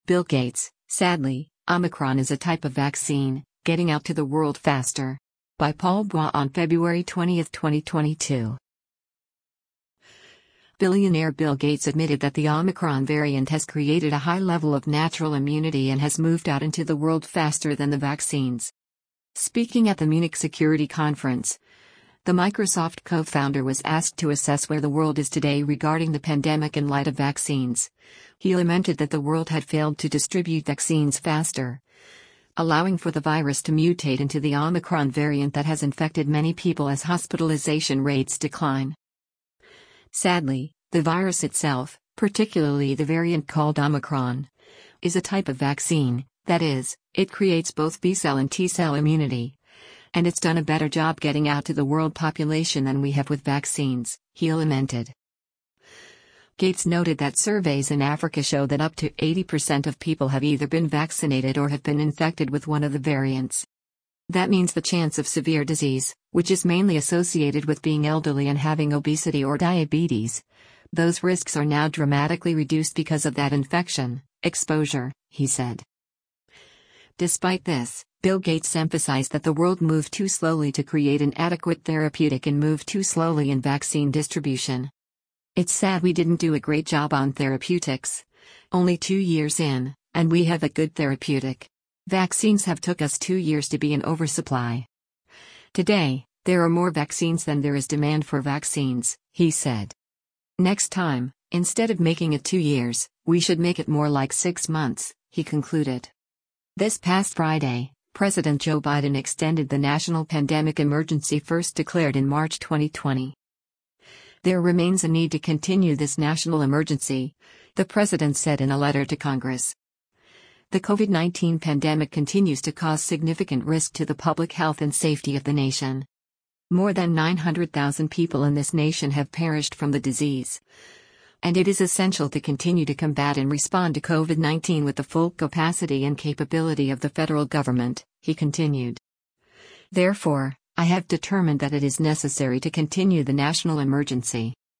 Bill Gates, sadly, Omicron is a type of vaccine, getting out to the world faster. By Paul Bois on February 20, 2022. Billionaire Bill Gates admitted that the Omicron variant has created a high level of natural immunity and has moved out into the world faster than the vaccines. Speaking at the Munich Security Conference, the Microsoft co-founder was asked to assess where the world is today regarding the pandemic in light of vaccines. He lamented that the world had failed to distribute vaccines faster, allowing for the virus to mutate into the Omicron variant that has infected many people as hospitalization rates decline. Sadly, the virus itself, particularly the variant called Omicron, is a type of vaccine, that is, it creates both B-cell and T-cell immunity. And it's done a better job getting out to the world population than we have with vaccines, he lamented. Gates noted that surveys in Africa show that up to 80% of people have either been vaccinated or have been infected with one of the variants. That means the chance of severe disease, which is mainly associated with being elderly and having obesity or diabetes, those risks are now dramatically reduced because of that exposure, he said. Despite this, Bill Gates emphasized that the world moved too slowly to create an adequate therapeutic and moved too slowly in vaccine distribution. It's sad we didn't do a great job on therapeutics. Only 2 years in, and we have a good therapeutic. Vaccines have took us 2 years to be in oversupply. Today, there are more vaccines than there is demand for vaccines, he said. Next time, instead of making it 2 years, we should make it more like 6 months, he concluded. This past Friday, President Joe Biden extended the national pandemic emergency first declared in March 2020. There remains a need to continue this national emergency, the president said in a letter to Congress. The COVID-19 pandemic continues to cause significant risk to the public health and safety of the nation. More than 900,000 people in this nation have perished from the disease. And it is essential to continue to combat and respond to COVID-19 with the full capacity and capability of the federal government, he continued. Therefore, I have determined that it is necessary to continue the national emergency.